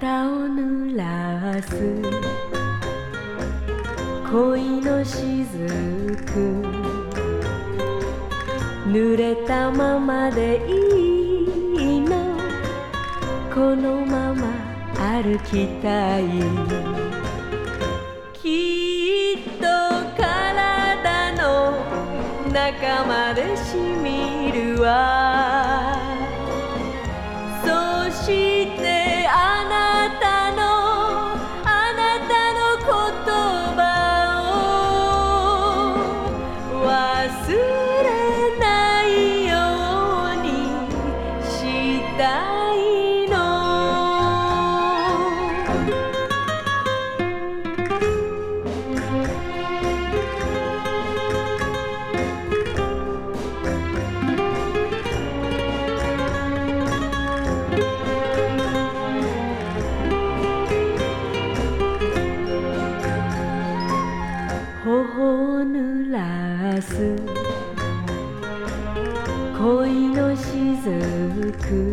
肩を濡らす恋のしずく、濡れたままでいいの、このまま歩きたい。きっと体の中までしみるわ。そしてあなたの言葉を忘れないようにしたいの。頬を濡らす恋のしずく、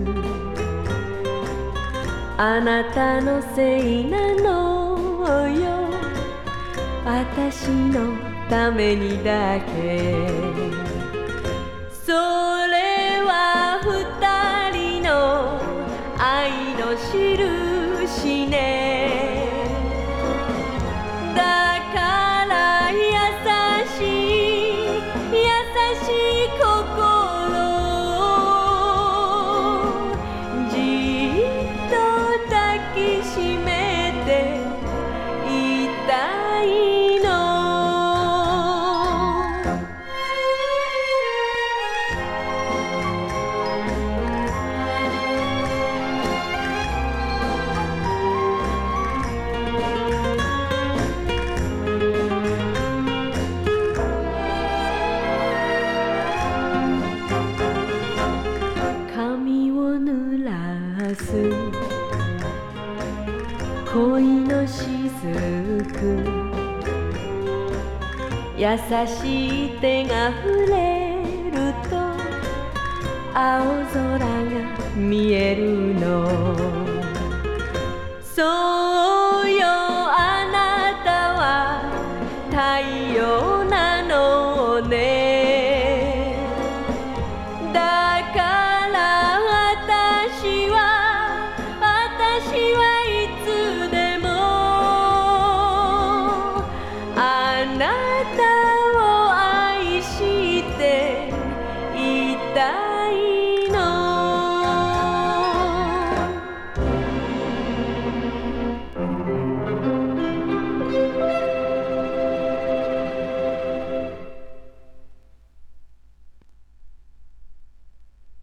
あなたのせいなのよ、私のためにだけ。それは二人の愛の印ね。だから優しい心をじっと抱きしめていたいの。髪を濡らす恋のしずく、優しい手が触れると青空が見えるの。そう